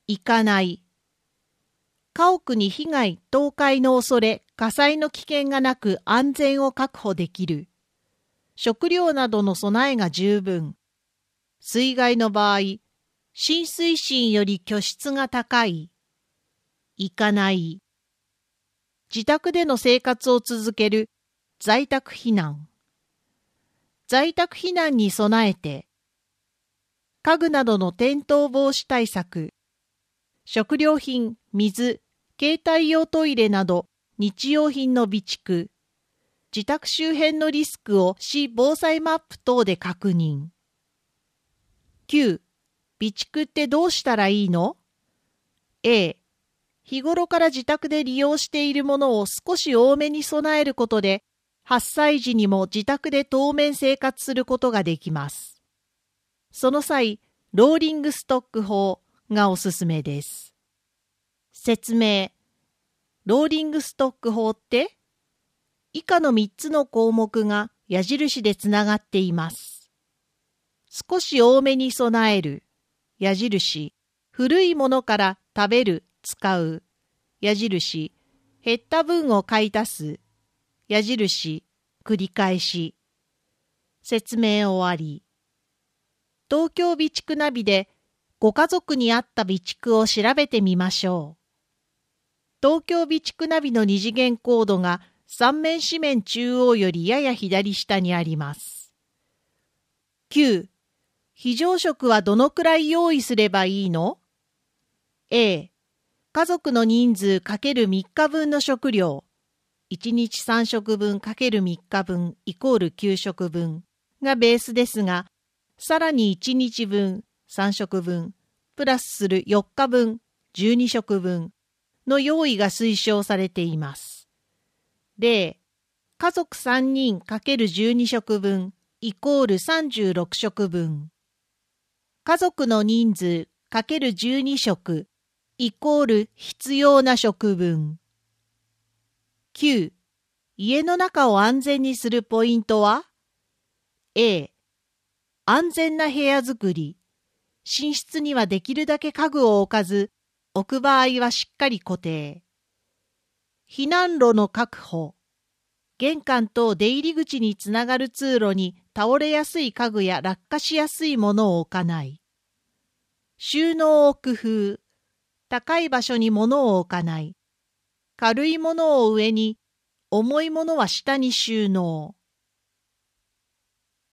行かない。家屋に被害、倒壊の恐れ、火災の危険がなく安全を確保できる。食料などの備えが十分。水害の場合、浸水深より居室が高い。行かない。自宅での生活を続ける。在宅避難。在宅避難に備えて、家具などの転倒防止対策、食料品、水、携帯用トイレなど日用品の備蓄、自宅周辺のリスクを市防災マップ等で確認。9. 備蓄ってどうしたらいいの？ A. 日頃から自宅で利用しているものを少し多めに備えることで、発災時にも自宅で当面生活することができます。その際、ローリングストック法がおすすめです。説明。ローリングストック法って以下の3つの項目が矢印でつながっています。少し多めに備える。矢印。古いものから食べる、使う。矢印。減った分を買い足す。矢印。繰り返し。説明終わり。東京備蓄ナビでご家族に合った備蓄を調べてみましょう。東京備蓄ナビの二次元コードが三面四面中央よりやや左下にあります。9. 非常食はどのくらい用意すればいいの？ A. 家族の人数 ×3 日分の食料。1日3食分 ×3 日分イコール9食分がベースですが、さらに1日分3食分プラスする4日分12食分の用意が推奨されています。例、家族3人 ×12 食分イコール36食分。家族の人数 ×12 食イコール必要な食分。9. 家の中を安全にするポイントは？ A. 安全な部屋づくり。寝室にはできるだけ家具を置かず、置く場合はしっかり固定。避難路の確保。玄関と出入り口につながる通路に倒れやすい家具や落下しやすいものを置かない。収納を工夫。高い場所に物を置かない。軽いものを上に、重いものは下に収納。